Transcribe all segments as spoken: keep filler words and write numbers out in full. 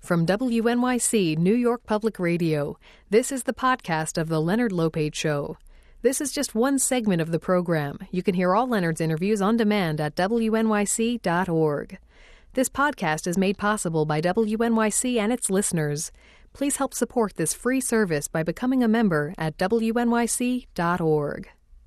from W N Y C New York Public Radio. This is the podcast of The Leonard Lopate Show. This is just one segment of the program. You can hear all Leonard's interviews on demand at W N Y C dot org. This podcast is made possible by W N Y C and its listeners. Please help support this free service by becoming a member at W N Y C dot org.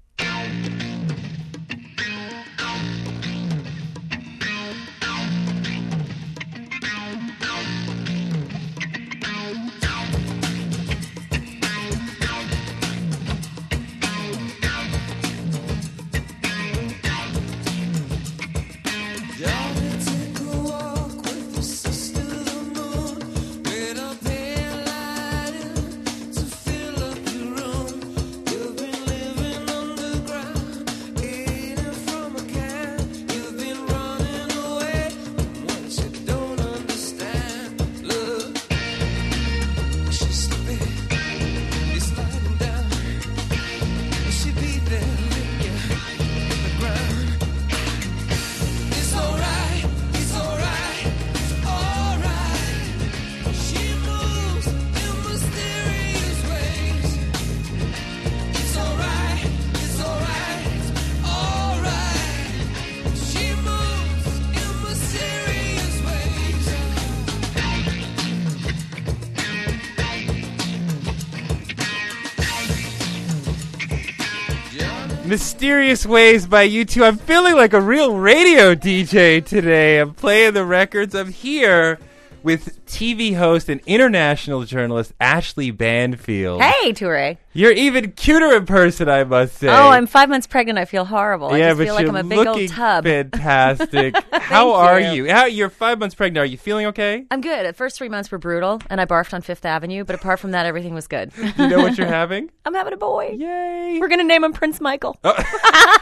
Mysterious Ways by U two. I'm feeling like a real radio D J today. I'm playing the records. I'm here with T V host and international journalist Ashley Banfield. Hey, Toure. You're even cuter in person, I must say. Oh, I'm five months pregnant. I feel horrible. Yeah, I just but feel like you're I'm a big old tub. Fantastic. How are you. you? How you're five months pregnant? Are you feeling okay? I'm good. The first three months were brutal, and I barfed on Fifth Avenue. But apart from that, everything was good. Do you know what you're having? I'm having a boy. Yay! We're gonna name him Prince Michael. Oh.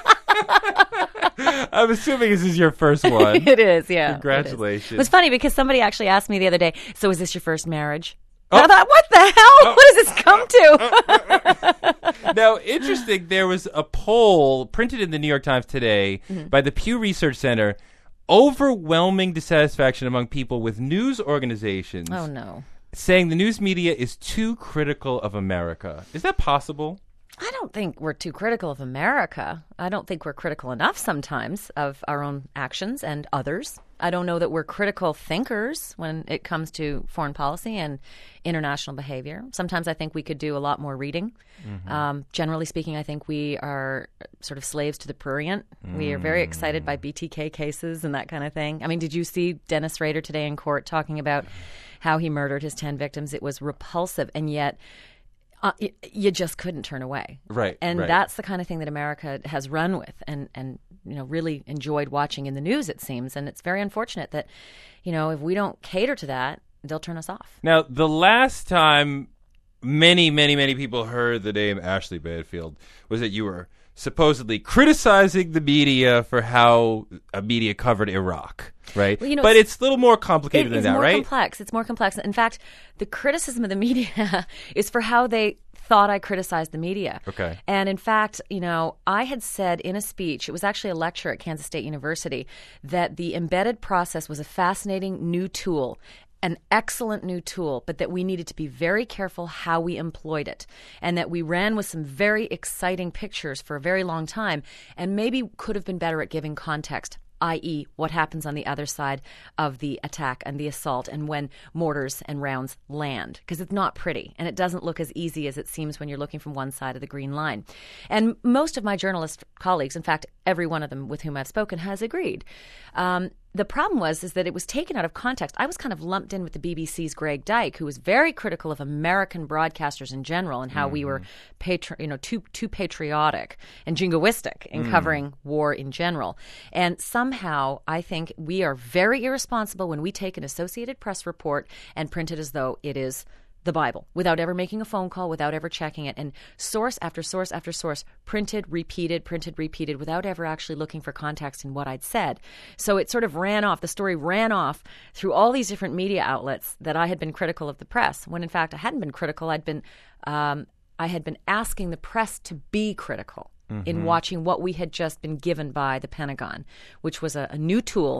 I'm assuming this is your first one. It is, yeah. Congratulations. It, it was funny because somebody actually asked me the other day, so is this your first marriage? Oh. And I thought, what the hell? Oh. What does this come to? Oh, oh, oh. Now, interesting, there was a poll printed in the New York Times today mm-hmm. by the Pew Research Center. Overwhelming dissatisfaction among people with news organizations. Oh, no. Saying the news media is too critical of America. Is that possible? I don't think we're too critical of America. I don't think we're critical enough sometimes of our own actions and others. I don't know that we're critical thinkers when it comes to foreign policy and international behavior. Sometimes I think we could do a lot more reading. Mm-hmm. Um, generally speaking, I think we are sort of slaves to the prurient. Mm. We are very excited by B T K cases and that kind of thing. I mean, did you see Dennis Rader today in court talking about how he murdered his ten victims? It was repulsive, and yet Uh, you, you just couldn't turn away. Right. And right. that's the kind of thing that America has run with and, and, you know, really enjoyed watching in the news, it seems. And it's very unfortunate that, you know, if we don't cater to that, they'll turn us off. Now, the last time many, many, many people heard the name Ashley Banfield was that you were supposedly criticizing the media for how a media covered Iraq, right? Well, you know, but it's, it's a little more complicated it, than that, right? It's more complex. It's more complex. In fact, the criticism of the media is for how they thought I criticized the media. Okay. And in fact, you know, I had said in a speech, it was actually a lecture at Kansas State University, that the embedded process was a fascinating new tool, an excellent new tool, but that we needed to be very careful how we employed it, and that we ran with some very exciting pictures for a very long time and maybe could have been better at giving context, that is what happens on the other side of the attack and the assault and when mortars and rounds land, because it's not pretty and it doesn't look as easy as it seems when you're looking from one side of the green line. And most of my journalist colleagues, in fact, every one of them with whom I've spoken, has agreed. Um, The problem was is that it was taken out of context. I was kind of lumped in with the B B C's Greg Dyke, who was very critical of American broadcasters in general and how mm-hmm. we were, patri- you know, too too patriotic and jingoistic in mm. covering war in general. And somehow, I think we are very irresponsible when we take an Associated Press report and print it as though it is the Bible, without ever making a phone call, without ever checking it, and source after source after source, printed, repeated, printed, repeated, without ever actually looking for context in what I'd said. So it sort of ran off, the story ran off through all these different media outlets that I had been critical of the press, when in fact I hadn't been critical. I'd been, um, I had been asking the press to be critical mm-hmm. in watching what we had just been given by the Pentagon, which was a, a new tool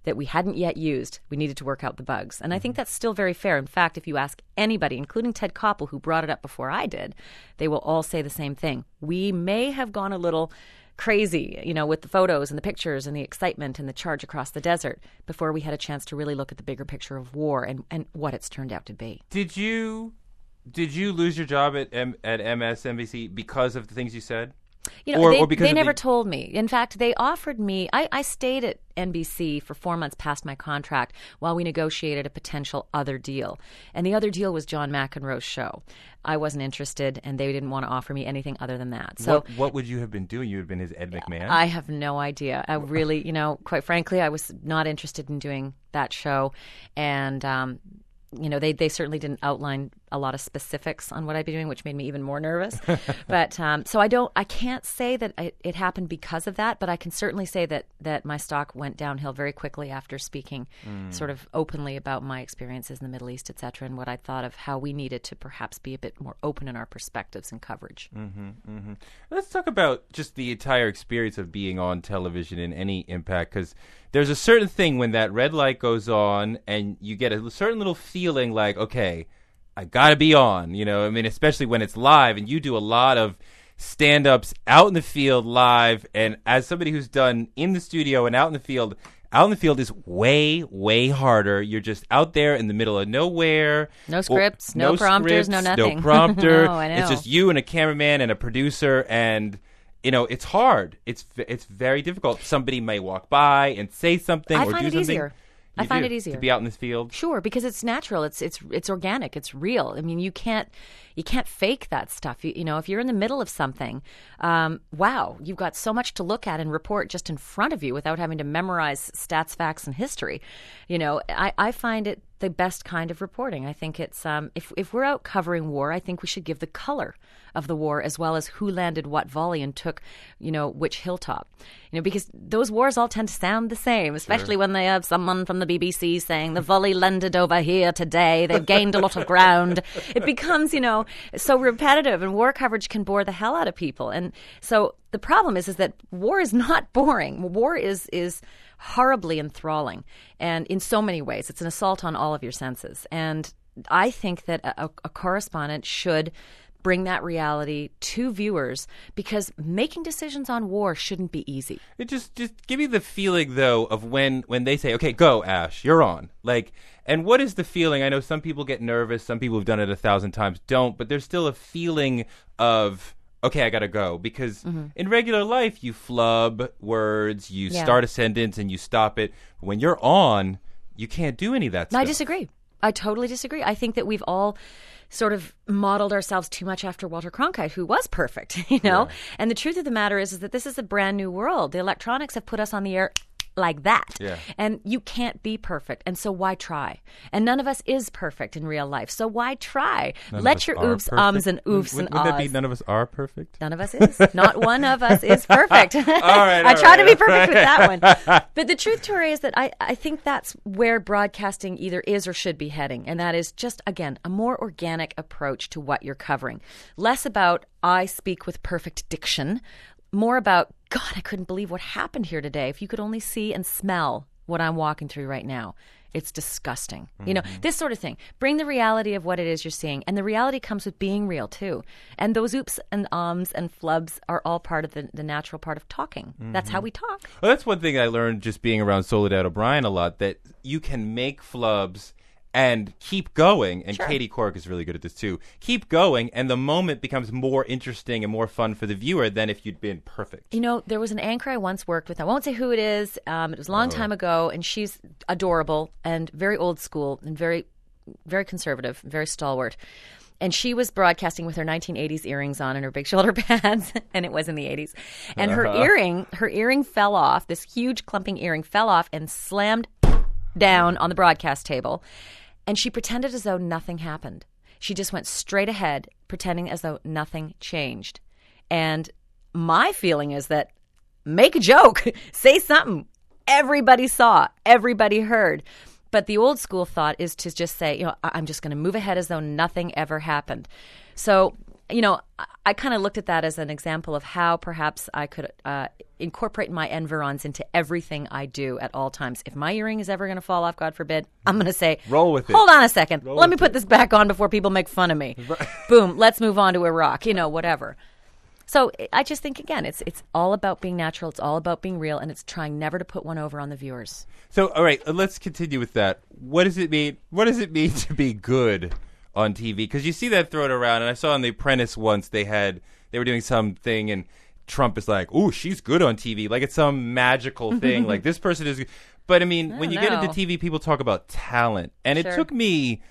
that we hadn't yet used. We needed to work out the bugs. And I think that's still very fair. In fact, if you ask anybody, including Ted Koppel, who brought it up before I did, they will all say the same thing. We may have gone a little crazy, you know, with the photos and the pictures and the excitement and the charge across the desert before we had a chance to really look at the bigger picture of war and, and what it's turned out to be. Did you did you lose your job at M- at M S N B C because of the things you said? You know, or, they, or because they never the... told me. In fact, they offered me, I, I stayed at N B C for four months past my contract while we negotiated a potential other deal. And the other deal was John McEnroe's show. I wasn't interested, and they didn't want to offer me anything other than that. So, what, what would you have been doing? You would have been his Ed McMahon? I have no idea. I really, you know, quite frankly, I was not interested in doing that show. And, um, you know, they, they certainly didn't outline a lot of specifics on what I'd be doing, which made me even more nervous. But um, so I don't, I can't say that it, it happened because of that, but I can certainly say that that my stock went downhill very quickly after speaking mm. sort of openly about my experiences in the Middle East, et cetera, and what I thought of how we needed to perhaps be a bit more open in our perspectives and coverage. Mm-hmm, mm-hmm. Let's talk about just the entire experience of being on television and any impact, because there's a certain thing when that red light goes on and you get a certain little feeling like, okay, I gotta be on, you know, I mean, especially when it's live, and you do a lot of stand-ups out in the field live, and as somebody who's done in the studio and out in the field, out in the field is way, way harder. You're just out there in the middle of nowhere. No scripts, no, no prompters, scripts, no nothing. No prompter. No, I know. It's just you and a cameraman and a producer, and you know, it's hard. It's it's very difficult. Somebody may walk by and say something I or find do it something. Easier. You I find do, it easier to be out in this field. Sure, because it's natural. It's it's it's organic. It's real. I mean, you can't you can't fake that stuff. You, you know, if you're in the middle of something, um, wow, you've got so much to look at and report just in front of you without having to memorize stats, facts, and history. You know, I, I find it the best kind of reporting. I think it's um, if if we're out covering war, I think we should give the color of the war as well as who landed what volley and took, you know, which hilltop. You know, because those wars all tend to sound the same, especially sure. when they have someone from the B B C saying the volley landed over here today. They've gained a lot of ground. It becomes, you know, so repetitive, and war coverage can bore the hell out of people. And so the problem is, is that war is not boring. War is is horribly enthralling, and in so many ways, it's an assault on all of your senses. And I think that a, a correspondent should bring that reality to viewers, because making decisions on war shouldn't be easy. It just just give me the feeling though of when when they say, okay, go Ash, you're on. Like, and what is the feeling? I know some people get nervous, some people who've done it a thousand times don't, but there's still a feeling of, okay, I gotta go, because mm-hmm. in regular life you flub words, you yeah. start a sentence and you stop it. But when you're on, you can't do any of that stuff. I disagree. I totally disagree. I think that we've all sort of modeled ourselves too much after Walter Cronkite, who was perfect, you know? Yeah. And the truth of the matter is, is that this is a brand new world. The electronics have put us on the air like that. Yeah. And you can't be perfect. And so why try? And none of us is perfect in real life. So why try? None Let your oops, perfect. ums, and oofs would, and would ahs. Would that be none of us are perfect? None of us is. Not one of us is perfect. all right, all I try right, to be perfect right. with that one. But the truth, Tori, is that I, I think that's where broadcasting either is or should be heading. And that is just, again, a more organic approach to what you're covering. Less about, I speak with perfect diction. More about, God, I couldn't believe what happened here today. If you could only see and smell what I'm walking through right now. It's disgusting. Mm-hmm. You know, this sort of thing. Bring the reality of what it is you're seeing. And the reality comes with being real, too. And those oops and ums and flubs are all part of the, the natural part of talking. Mm-hmm. That's how we talk. Well, that's one thing I learned just being around Soledad O'Brien a lot, that you can make flubs and keep going, and sure. Katie Couric is really good at this too. Keep going, and the moment becomes more interesting and more fun for the viewer than if you'd been perfect. You know, there was an anchor I once worked with. I won't say who it is. Um, it was a long oh. time ago, and she's adorable and very old school and very, very conservative, very stalwart. And she was broadcasting with her nineteen eighties earrings on and her big shoulder pads, and it was in the eighties. And her uh-huh. earring, her earring fell off. This huge clumping earring fell off and slammed down on the broadcast table. And she pretended as though nothing happened. She just went straight ahead, pretending as though nothing changed. And my feeling is that make a joke, say something. Everybody saw, everybody heard. But the old school thought is to just say, you know, I'm just going to move ahead as though nothing ever happened. So you know, I, I kind of looked at that as an example of how perhaps I could uh, incorporate my environs into everything I do at all times. If my earring is ever going to fall off, God forbid, I'm going to say, roll with it. Hold on a second. Roll Let me with put it. this back on before people make fun of me. Boom. Let's move on to Iraq, you know, whatever. So I just think, again, it's it's all about being natural. It's all about being real. And it's trying never to put one over on the viewers. So, all right, let's continue with that. What does it mean? What does it mean to be good on T V? Because you see that thrown around, and I saw on The Apprentice once they had they were doing something, and Trump is like, "Ooh, she's good on T V," like it's some magical thing. Like this person is. But I mean, I when you don't get into know. T V, people talk about talent, and Sure. it took me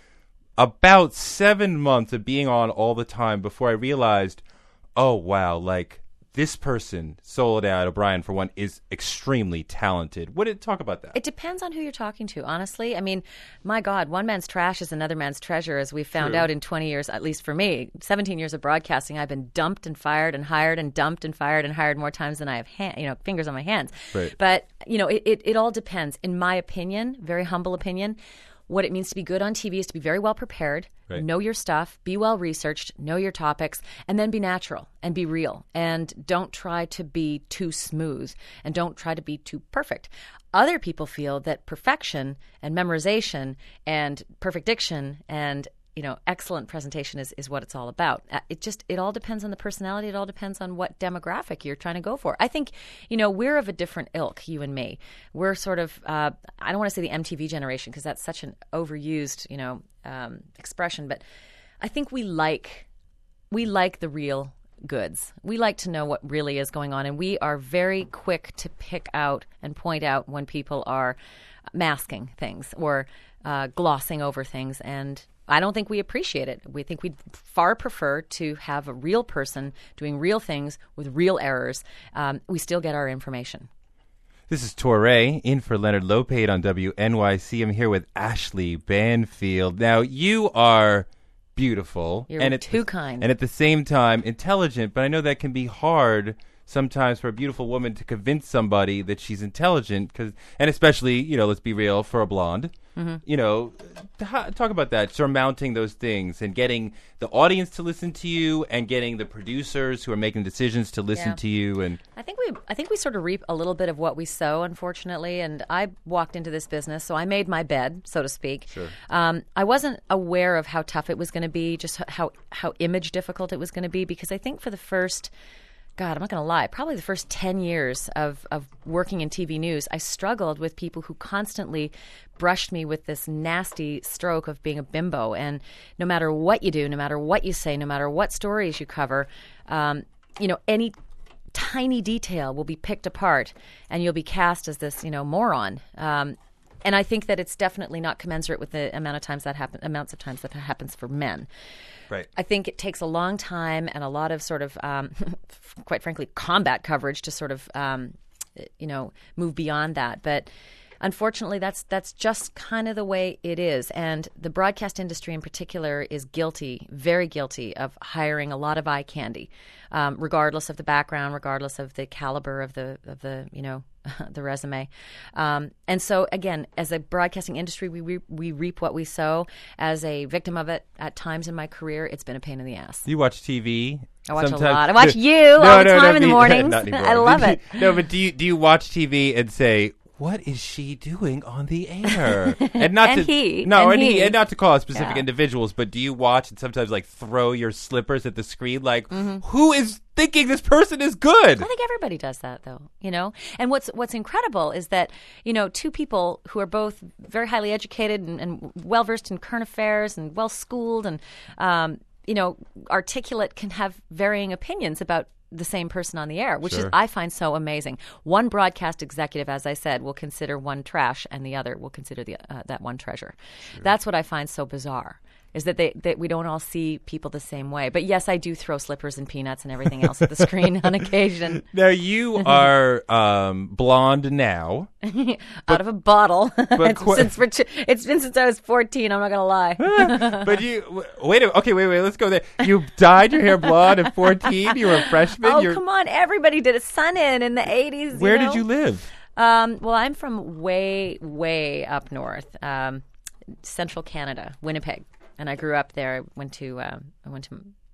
about seven months of being on all the time before I realized, oh wow, like. This person, Soledad O'Brien, for one, is extremely talented. What did talk about that? It depends on who you're talking to, honestly. I mean, my God, one man's trash is another man's treasure, as we found True. out in twenty years, at least for me, seventeen years of broadcasting. I've been dumped and fired and hired and dumped and fired and hired more times than I have hand, you know, fingers on my hands. Right. But, you know, it, it, it all depends. In my opinion, very humble opinion, what it means to be good on T V is to be very well prepared, Right. know your stuff, be well researched, know your topics, and then be natural and be real. And don't try to be too smooth and don't try to be too perfect. Other people feel that perfection and memorization and perfect diction and you know, excellent presentation is, is what it's all about. Uh, It just, it all depends on the personality. It all depends on what demographic you're trying to go for. I think, you know, we're of a different ilk, you and me. We're sort of, uh, I don't want to say the M T V generation because that's such an overused, you know, um, expression, but I think we like, we like the real goods. We like to know what really is going on, and we are very quick to pick out and point out when people are masking things or uh, glossing over things, and I don't think we appreciate it. We think we'd far prefer to have a real person doing real things with real errors. Um, we still get our information. This is Torre in for Leonard Lopate on W N Y C. I'm here with Ashley Banfield. Now, you are beautiful. You're and at too the, kind. And at the same time, intelligent, but I know that can be hard sometimes for a beautiful woman to convince somebody that she's intelligent, cause, and especially, you know, let's be real, for a blonde. Mm-hmm. You know, t- talk about that, surmounting those things and getting the audience to listen to you and getting the producers who are making decisions to listen Yeah. to you. And I think we I think we sort of reap a little bit of what we sow, unfortunately. And I walked into this business, so I made my bed, so to speak. Sure. Um, I wasn't aware of how tough it was going to be, just how how image difficult it was going to be, because I think for the first God, I'm not going to lie, probably the first ten years of, of working in T V news, I struggled with people who constantly brushed me with this nasty stroke of being a bimbo. And no matter what you do, no matter what you say, no matter what stories you cover, um, you know, any tiny detail will be picked apart and you'll be cast as this, you know, moron. Um, and I think that it's definitely not commensurate with the amount of times that happen, amounts of times that happens for men. right. I think it takes a long time and a lot of sort of, um, quite frankly, combat coverage to sort of, um, you know, move beyond that. But unfortunately, that's that's just kind of the way it is. And the broadcast industry in particular is guilty, very guilty, of hiring a lot of eye candy, um, regardless of the background, regardless of the caliber of the of the you know the resume. Um, and so again, as a broadcasting industry, we re- we reap what we sow. As a victim of it, at times in my career, it's been a pain in the ass. You watch T V? I watch sometimes? a lot. I watch you all the time in the me- mornings. not anymore. I love Did it. you- no, but do you do you watch T V and say, "What is she doing on the air?" And not And to he, no, and and, he. he. and not to call out specific Yeah. individuals, but do you watch and sometimes like throw your slippers at the screen, like, Mm-hmm. who is thinking this person is good? I think everybody does that, though, you know. And what's what's incredible is that, you know, two people who are both very highly educated and, and well versed in current affairs and well schooled and, um, you know, articulate can have varying opinions about the same person on the air, which Sure. is I find so amazing. One broadcast executive, as I said, will consider one trash, and the other will consider the uh, that one treasure. That's what I find so bizarre. Is that they that we don't all see people the same way. But yes, I do throw slippers and peanuts and everything else at the screen on occasion. Now you are um, blonde now. Out of a bottle. it's, qu- since for ch- it's been since I was fourteen. I'm not gonna lie. But you w- wait. A, okay, wait, wait. Let's go there. You dyed your hair blonde at fourteen. You were a freshman. oh You're, come on! Everybody did a sun in in the eighties. Where you know? did you live? Um, well, I'm from way, way up north, um, central Canada, Winnipeg, and I grew up there. I went to uh, I went to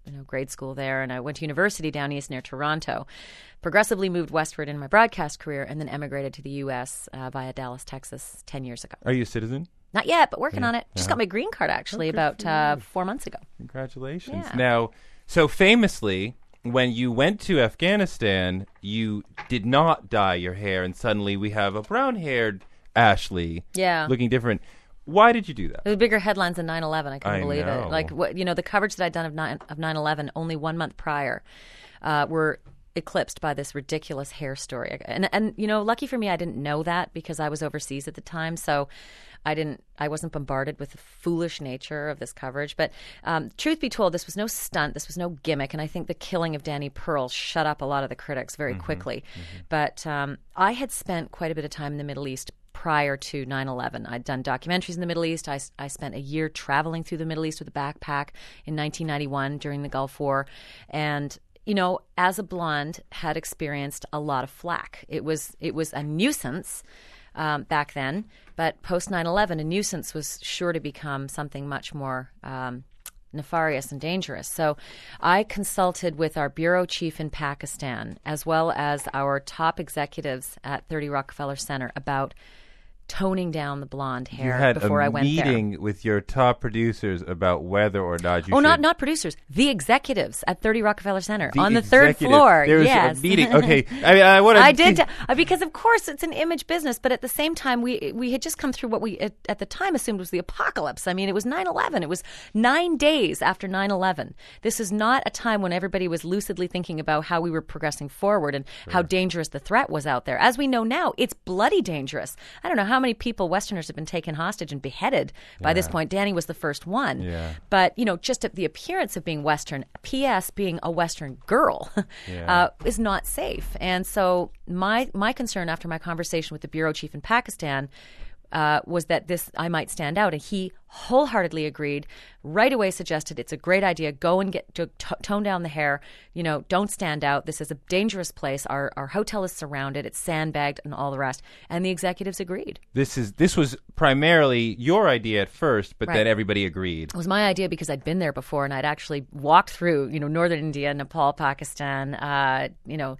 you know, grade school there, and I went to university down east near Toronto. Progressively moved westward in my broadcast career, and then emigrated to the U S uh, via Dallas, Texas, ten years ago. Are you a citizen? Not yet, but working Yeah. on it. Just Yeah. got my green card, actually, Oh, good about for uh, you. four months ago. Congratulations. Yeah. Now, so famously, when you went to Afghanistan, you did not dye your hair, and suddenly we have a brown-haired Ashley Yeah. looking different. Why did you do that? It was bigger headlines than nine eleven. I couldn't I believe know. it. Like, what, you know, the coverage that I'd done of nine of nine eleven only one month prior uh, were eclipsed by this ridiculous hair story. And, and, you know, lucky for me, I didn't know that because I was overseas at the time. So I didn't, I wasn't bombarded with the foolish nature of this coverage. But um, truth be told, this was no stunt. This was no gimmick. And I think the killing of Danny Pearl shut up a lot of the critics very Mm-hmm. quickly. But um, I had spent quite a bit of time in the Middle East prior to nine eleven. I'd done documentaries in the Middle East. I, I spent a year traveling through the Middle East with a backpack in nineteen ninety-one during the Gulf War. And you know, as a blonde, had experienced a lot of flack. It was it was a nuisance um, back then, but post nine eleven, a nuisance was sure to become something much more um, nefarious and dangerous. So I consulted with our bureau chief in Pakistan, as well as our top executives at thirty Rockefeller Center, about toning down the blonde You hair had before a I went there. meeting with your top producers about whether or not you Oh, should... not not producers, the executives at thirty Rockefeller Center The on the third executive. floor. There was yes, a meeting. Okay, I mean, I want to. I did uh, because, of course, it's an image business. But at the same time, we we had just come through what we at, at the time assumed was the apocalypse. I mean, it was nine eleven. It was nine days after nine eleven. This is not a time when everybody was lucidly thinking about how we were progressing forward and how dangerous the threat was out there. As we know now, it's bloody dangerous. I don't know how many people, Westerners, have been taken hostage and beheaded by this point. Danny was the first one. Yeah. But, you know, just the appearance of being Western, P S being a Western girl, Yeah. uh, is not safe. And so my my concern after my conversation with the bureau chief in Pakistan uh, was that this I might stand out. And he wholeheartedly agreed, right away suggested it's a great idea. Go and get to t- tone down the hair. You know, don't stand out. This is a dangerous place. Our our hotel is surrounded. It's sandbagged and all the rest. And the executives agreed. This is this was primarily your idea at first, but Right. then everybody agreed. It was my idea because I'd been there before and I'd actually walked through, you know, northern India, Nepal, Pakistan, uh, you know,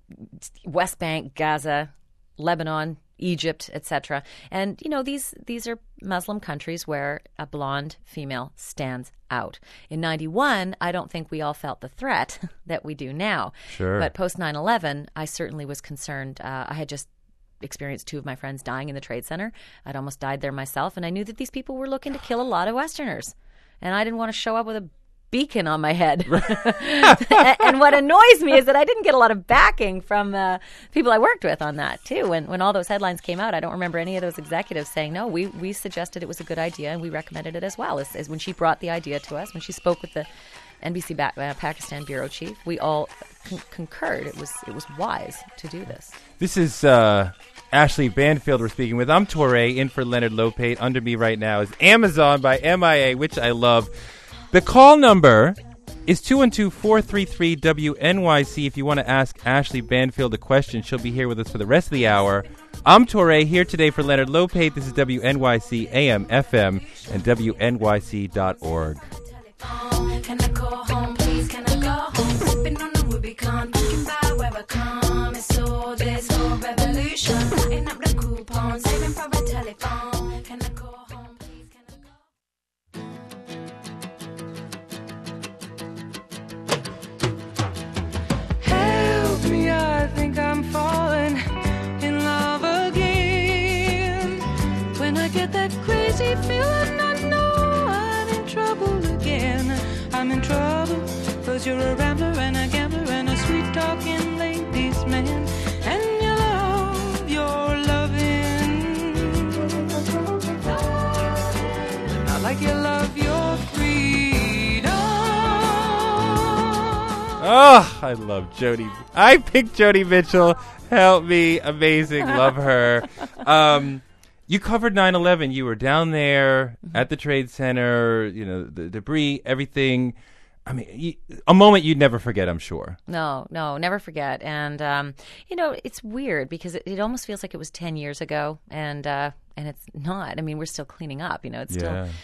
West Bank, Gaza, Lebanon, Egypt, et cetera. And, you know, these these are Muslim countries where a blonde female stands out. In ninety-one, I don't think we all felt the threat that we do now. Sure. But post nine eleven, I certainly was concerned. Uh, I had just experienced two of my friends dying in the Trade Center. I'd almost died there myself, and I knew that these people were looking to kill a lot of Westerners. And I didn't want to show up with a beacon on my head. And what annoys me is that I didn't get a lot of backing from uh, people I worked with on that, too. When when all those headlines came out, I don't remember any of those executives saying, no, we, we suggested it was a good idea, and we recommended it as well. As, as when she brought the idea to us, when she spoke with the N B C ba- uh, Pakistan bureau chief, we all con- concurred. It was it was wise to do this. This is uh, Ashley Banfield we're speaking with. I'm Torre, in for Leonard Lopate. Under me right now is Amazon by M I A, which I love. The call number is two one two, four three three, W N Y C. If you want to ask Ashley Banfield a question, she'll be here with us for the rest of the hour. I'm Torre, here today for Leonard Lopate. This is W N Y C A M F M and W N Y C dot org. Can I go home, please? Can I go home? Sipping on the Rubicon, thinking about where I come. It's all this whole revolution. Cutting up the coupons, saving for a telephone. Can I go home, please? Can I go? Help me, I think I'm falling in love again. When I get that crazy feeling, I know I'm in trouble again. I'm in trouble, cause you're a rambler and a gambler and a sweet-talking ladies' man. And you love your loving, not like you love your freedom. Oh, I love Jody. I picked Jody Mitchell. Help me. Amazing. Love her. Um, you covered nine eleven. You were down there at the Trade Center, you know, the debris, everything. I mean, you, a moment you'd never forget, I'm sure. No, no, never forget. And, um, you know, it's weird because it, it almost feels like it was ten years ago, and uh, and it's not. I mean, we're still cleaning up, you know, it's Yeah. still...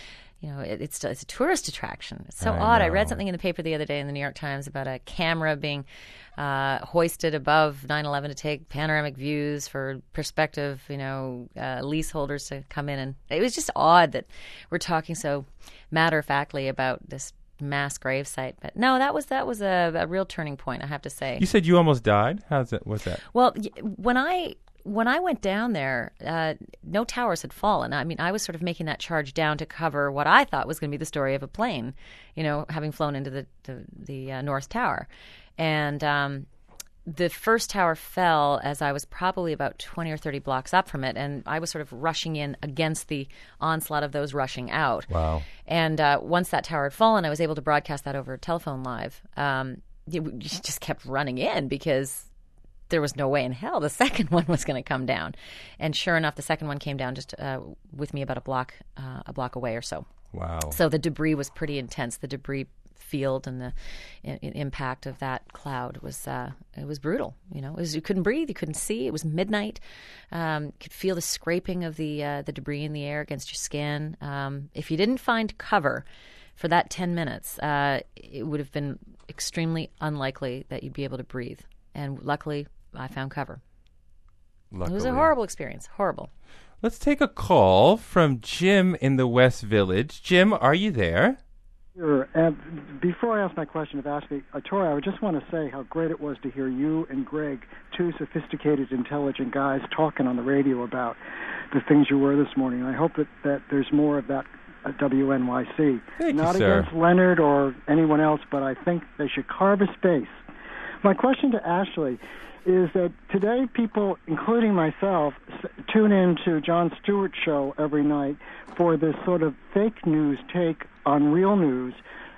you know, it, it's it's a tourist attraction. It's so I odd. I know. read something in the paper the other day in the New York Times about a camera being uh, hoisted above nine eleven to take panoramic views for prospective, you know, uh, leaseholders to come in. And it was just odd that we're talking so matter-of-factly about this mass gravesite. But no, that was that was a, a real turning point, I have to say. You said you almost died? How's that? What's that? Well, y- when I when I went down there, uh, no towers had fallen. I mean, I was sort of making that charge down to cover what I thought was going to be the story of a plane, you know, having flown into the the, the uh, North Tower. And um, the first tower fell as I was probably about twenty or thirty blocks up from it, and I was sort of rushing in against the onslaught of those rushing out. Wow. And uh, once that tower had fallen, I was able to broadcast that over telephone live. Um, you, you just kept running in because there was no way in hell the second one was going to come down. And sure enough, the second one came down just uh, with me about a block, uh, a block away or so. Wow. So the debris was pretty intense. The debris field and the I- impact of that cloud was uh, it was brutal. You know, it was, you couldn't breathe, you couldn't see. It was midnight. Um, you could feel the scraping of the uh, the debris in the air against your skin. Um, if you didn't find cover for that ten minutes, uh, it would have been extremely unlikely that you'd be able to breathe. And luckily, I found cover. Luckily. It was a horrible experience. Horrible. Let's take a call from Jim in the West Village. Jim, are you there? Sure. And before I ask my question of Ashley, uh, Tori, I would just want to say how great it was to hear you and Greg, two sophisticated, intelligent guys, talking on the radio about the things you were this morning. And I hope that, that there's more of that at W N Y C. Thank Not you, sir. against Leonard or anyone else, but I think they should carve a space. My question to Ashley is that today people, including myself, s- tune in to Jon Stewart's show every night for this sort of fake news take on real news,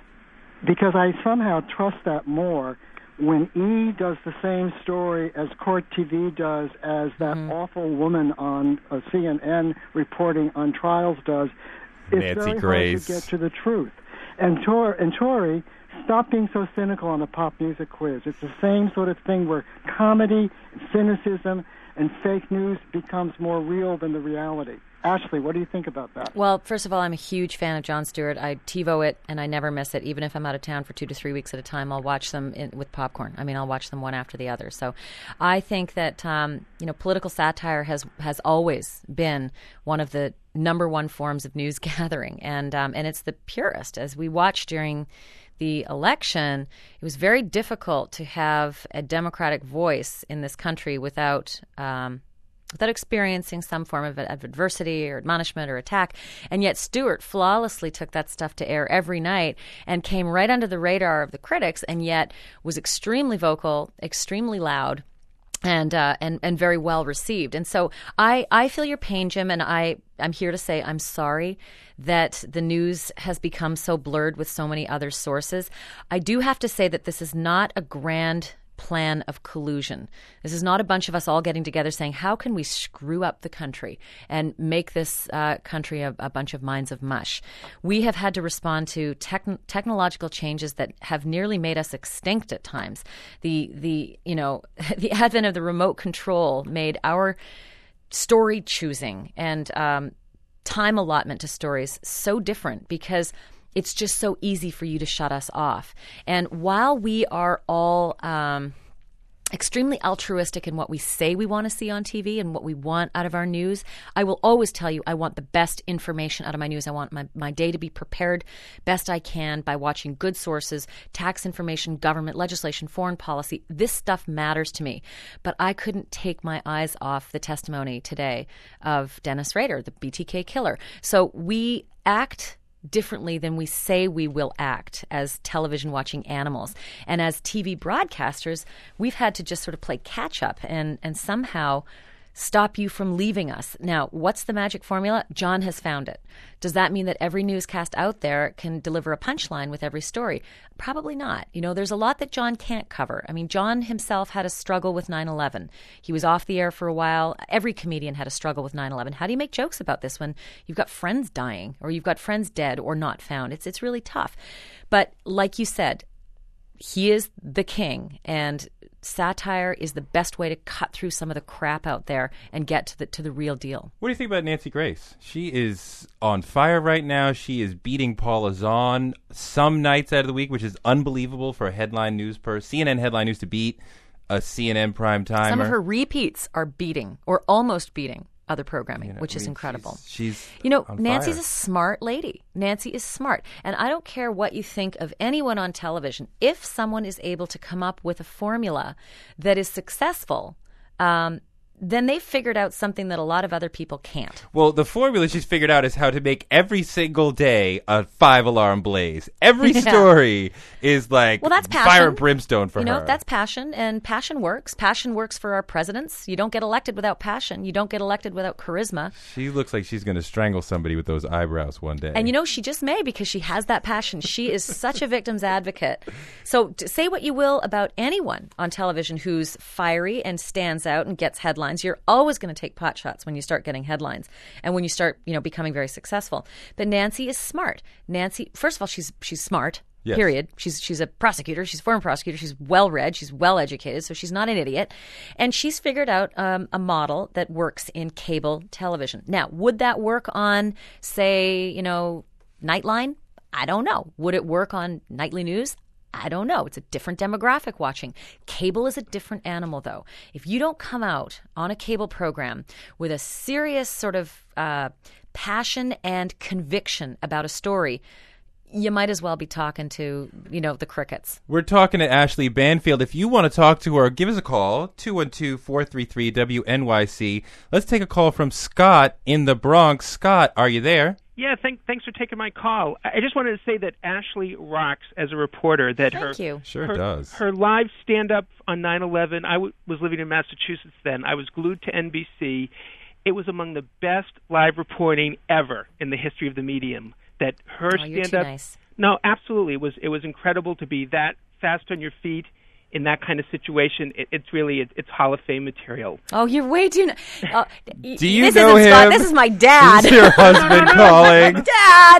because I somehow trust that more when E does the same story as Court T V does, as that Mm-hmm. awful woman on uh, C N N reporting on trials does. It's Nancy very Grace. hard to get to the truth. And, Tor- and Tori, stop being so cynical on the pop music quiz. It's the same sort of thing where comedy, cynicism, and fake news becomes more real than the reality. Ashley, what do you think about that? Well, first of all, I'm a huge fan of Jon Stewart. I TiVo it, and I never miss it. Even if I'm out of town for two to three weeks at a time, I'll watch them in, with popcorn. I mean, I'll watch them one after the other. So I think that, um, you know, political satire has has always been one of the number one forms of news gathering, and um, and it's the purest. As we watched during the election, it was very difficult to have a Democratic voice in this country without um, without experiencing some form of adversity or admonishment or attack. And yet Stewart flawlessly took that stuff to air every night and came right under the radar of the critics, and yet was extremely vocal, extremely loud, and uh, and and very well received. And so I, I feel your pain, Jim, and I, I'm here to say I'm sorry that the news has become so blurred with so many other sources. I do have to say that this is not a grand plan of collusion. This is not a bunch of us all getting together saying, how can we screw up the country and make this uh, country a, a bunch of minds of mush? We have had to respond to techn- technological changes that have nearly made us extinct at times. The, the you know, the advent of the remote control made our story choosing and um, time allotment to stories so different, because it's just so easy for you to shut us off. And while we are all um, extremely altruistic in what we say we want to see on T V and what we want out of our news, I will always tell you I want the best information out of my news. I want my, my day to be prepared best I can by watching good sources, tax information, government, legislation, foreign policy. This stuff matters to me. But I couldn't take my eyes off the testimony today of Dennis Rader, the B T K killer. So we act differently than we say we will act as television watching animals. And as T V broadcasters, we've had to just sort of play catch up and, and somehow stop you from leaving us. Now, what's the magic formula? John has found it. Does that mean that every newscast out there can deliver a punchline with every story? Probably not. You know, there's a lot that John can't cover. I mean, John himself had a struggle with nine eleven. He was off the air for a while. Every comedian had a struggle with nine eleven. How do you make jokes about this when you've got friends dying or you've got friends dead or not found? It's it's really tough. But like you said, he is the king, and satire is the best way to cut through some of the crap out there and get to the to the real deal. What do you think about Nancy Grace? She is on fire right now. She is beating Paula Zahn some nights out of the week, which is unbelievable for a headline news per C N N headline news to beat a C N N prime timer. Some of her repeats are beating or almost beating other programming, You know, which I is mean, incredible. She's, she's You know, on Nancy's fire. a smart lady. Nancy is smart. And I don't care what you think of anyone on television. If someone is able to come up with a formula that is successful, um, then they've figured out something that a lot of other people can't. Well, the formula she's figured out is how to make every single day a five-alarm blaze. Every Yeah. story is like Well, that's passion. fire and brimstone for you know, her. that's passion, and passion works. Passion works for our presidents. You don't get elected without passion. You don't get elected without charisma. She looks like she's going to strangle somebody with those eyebrows one day. And you know, she just may because she has that passion. She is such a victim's advocate. So to say what you will about anyone on television who's fiery and stands out and gets headlines, you're always going to take pot shots when you start getting headlines and when you start, you know, becoming very successful. But Nancy is smart. Nancy, first of all, she's she's smart. Yes. Period. She's she's a prosecutor. She's a former prosecutor. She's well read. She's well educated. So she's not an idiot. And she's figured out um, a model that works in cable television. Now, would that work on, say, you know, Nightline? I don't know. Would it work on nightly news? I don't know. It's a different demographic watching. Cable is a different animal, though. If you don't come out on a cable program with a serious sort of uh, passion and conviction about a story, you might as well be talking to, you know, the crickets. We're talking to Ashley Banfield. If you want to talk to her, give us a call, two one two, four three three, W N Y C. Let's take a call from Scott in the Bronx. Scott, are you there? Yeah, thank, thanks for taking my call. I I just wanted to say that Ashley rocks as a reporter. That Thank her, you. Sure her, does. Her live stand-up on nine eleven, I w- was living in Massachusetts then. I was glued to N B C. It was among the best live reporting ever in the history of the medium. That her Oh, you're too stand-up... nice. No, absolutely. It was, it was incredible to be that fast on your feet in that kind of situation. It, it's really, it, it's Hall of Fame material. Oh, you're way too. Uh, Do you this know isn't Scott. him? This is my dad. Is your husband calling? Dad,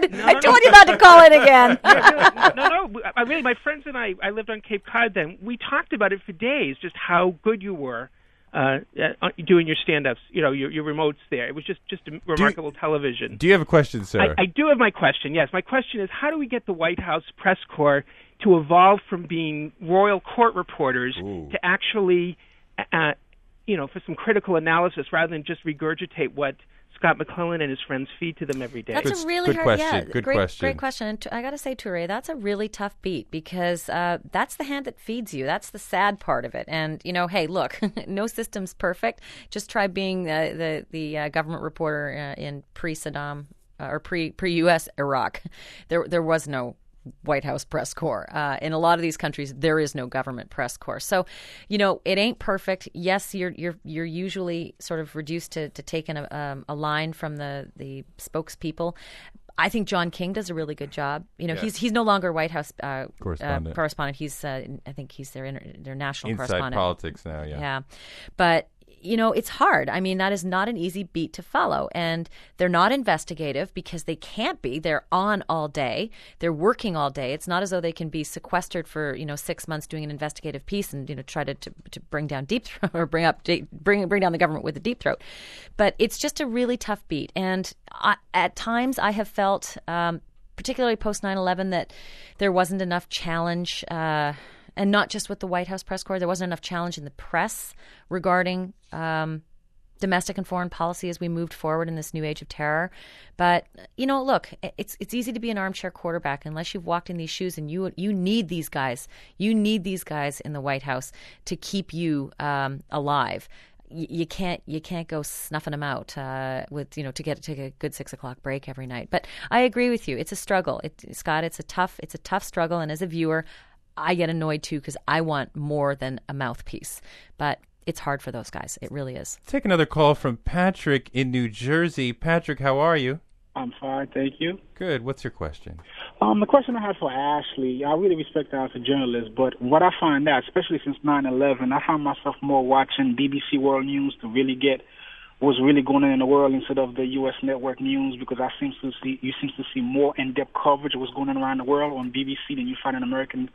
I told you not to call in again. no, no. I really, my friends and I, I lived on Cape Cod then. We talked about it for days, just how good you were uh, uh, doing your stand-ups, you know, your, your remotes there. It was just, just a remarkable television. Do you have a question, sir? I, I do have my question, yes. My question is, how do we get the White House press corps to evolve from being royal court reporters Ooh. to actually, uh, you know, for some critical analysis rather than just regurgitate what Scott McClellan and his friends feed to them every day? That's Good- a really good hard, question, yeah, good great, question. Great question. And t- I got to say, Touré, that's a really tough beat because uh, that's the hand that feeds you. That's the sad part of it. And you know, hey, look, no system's perfect. Just try being uh, the the uh, government reporter uh, in pre-Saddam uh, or pre pre U S Iraq. There there was no White House press corps. Uh, in a lot of these countries, there is no government press corps. So, you know, it ain't perfect. Yes, you're you're you're usually sort of reduced to, to taking a, um, a line from the, the spokespeople. I think John King does a really good job. You know, Yes. he's he's no longer White House uh, Correspondent. Uh, correspondent. He's uh, I think he's their inter- their national Inside correspondent. politics now, yeah. Yeah. But, you know, it's hard. I mean, that is not an easy beat to follow. And they're not investigative because they can't be. They're on all day. They're working all day. It's not as though they can be sequestered for, you know, six months doing an investigative piece and, you know, try to, to, to bring down Deep Throat or bring up bring bring down the government with a deep throat. But it's just a really tough beat. And I, at times I have felt, um, particularly post nine eleven, that there wasn't enough challenge uh and not just with the White House press corps. There wasn't enough challenge in the press regarding um, domestic and foreign policy as we moved forward in this new age of terror. But, you know, look, it's it's easy to be an armchair quarterback unless you've walked in these shoes, and you you need these guys. You need these guys in the White House to keep you um, alive. You, you can't you can't go snuffing them out uh, with you know to get take a good six o'clock break every night. But I agree with you. It's a struggle, it, Scott. It's a tough it's a tough struggle, and as a viewer, I get annoyed too because I want more than a mouthpiece. But it's hard for those guys. It really is. Take another call from Patrick in New Jersey. Patrick, how are you? I'm fine, thank you. Good. What's your question? Um, the question I had for Ashley, I really respect her as a journalist, but what I find out, especially since nine eleven, I find myself more watching B B C World News to really get what's really going on in the world instead of the U S network news, because I seem to see you seem to see more in-depth coverage of what's going on around the world on B B C than you find in American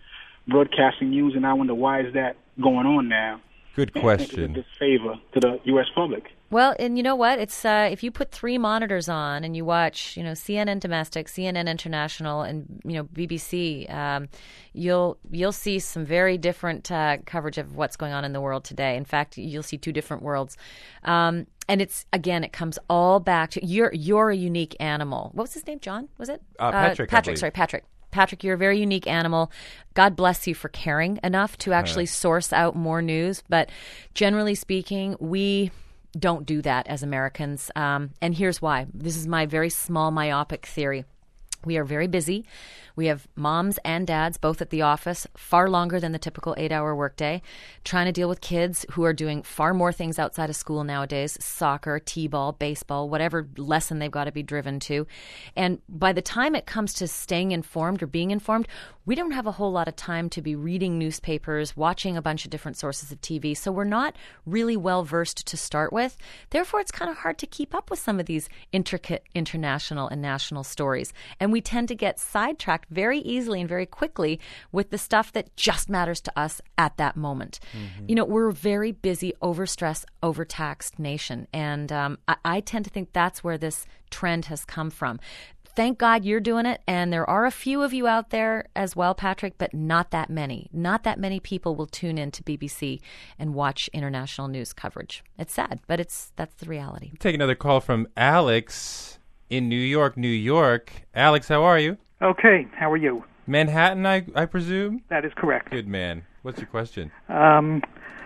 broadcasting news, and I wonder why is that going on now? Good I question. think it's a disfavor to the U S public. Well, and you know what? It's uh, if you put three monitors on and you watch, you know, C N N Domestic, C N N International, and you know B B C, um, you'll you'll see some very different uh, coverage of what's going on in the world today. In fact, you'll see two different worlds. Um, and it's again, it comes all back to you're you're a unique animal. What was his name? John? Was it Uh, Patrick, I Patrick. believe. Sorry, Patrick. Patrick, you're a very unique animal. God bless you for caring enough to actually source out more news. But generally speaking, we don't do that as Americans. Um, and here's why. This is my very small myopic theory. We are very busy. We have moms and dads both at the office far longer than the typical eight-hour workday, trying to deal with kids who are doing far more things outside of school nowadays, soccer, t-ball, baseball, whatever lesson they've got to be driven to. And by the time it comes to staying informed or being informed, we don't have a whole lot of time to be reading newspapers, watching a bunch of different sources of T V. So we're not really well-versed to start with. Therefore, it's kind of hard to keep up with some of these intricate international and national stories. And we tend to get sidetracked very easily and very quickly with the stuff that just matters to us at that moment. Mm-hmm. You know, we're a very busy, overstressed, overtaxed nation. And um, I, I tend to think that's where this trend has come from. Thank God you're doing it. And there are a few of you out there as well, Patrick, but not that many. Not that many people will tune in to B B C and watch international news coverage. It's sad, but it's that's the reality. Take another call from Alex in New York, New York. Alex, how are you? Okay, how are you? Manhattan, I, I presume? That is correct. Good man. What's your question? Um,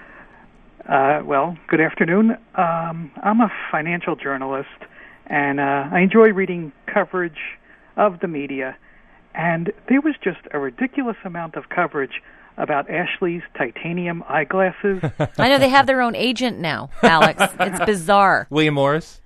uh, well, good afternoon. Um, I'm a financial journalist, and uh, I enjoy reading coverage of the media. And there was just a ridiculous amount of coverage about Ashley's titanium eyeglasses. I know they have their own agent now, Alex. It's bizarre. William Morris?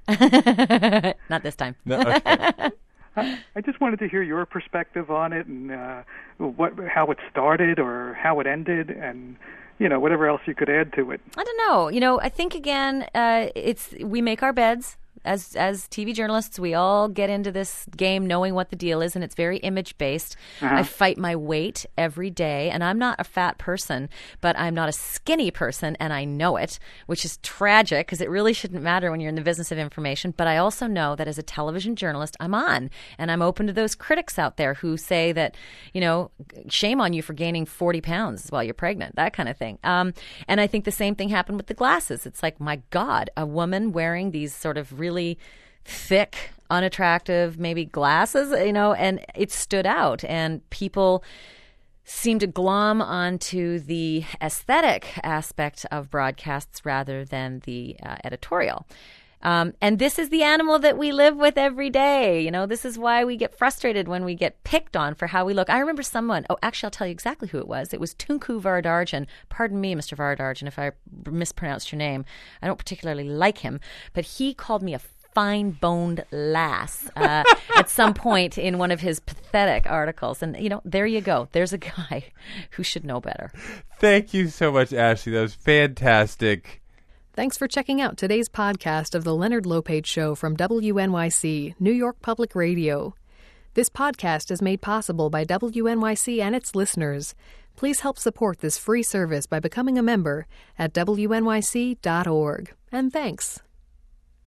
Not this time. No, okay. I just wanted to hear your perspective on it and uh, what, how it started or how it ended, and you know whatever else you could add to it. I don't know. You know, I think again, uh, it's we make our beds. As as T V journalists, we all get into this game knowing what the deal is, and it's very image-based. Uh-huh. I fight my weight every day, and I'm not a fat person, but I'm not a skinny person, and I know it, which is tragic because it really shouldn't matter when you're in the business of information. But I also know that as a television journalist, I'm on, and I'm open to those critics out there who say that, you know, shame on you for gaining forty pounds while you're pregnant, that kind of thing. Um, and I think the same thing happened with the glasses. It's like, my God, a woman wearing these sort of really really thick, unattractive, maybe glasses, you know, and it stood out. And people seem to glom onto the aesthetic aspect of broadcasts rather than the uh, editorial. Um, and this is the animal that we live with every day. You know, this is why we get frustrated when we get picked on for how we look. I remember someone, oh, actually, I'll tell you exactly who it was. It was Tunku Varadarjan. Pardon me, Mister Varadarjan, if I mispronounced your name. I don't particularly like him, but he called me a fine-boned lass uh, at some point in one of his pathetic articles. And, you know, there you go. There's a guy who should know better. Thank you so much, Ashley. That was fantastic. Thanks for checking out today's podcast of The Leonard Lopate Show from W N Y C, New York Public Radio. This podcast is made possible by W N Y C and its listeners. Please help support this free service by becoming a member at W N Y C dot org. And thanks.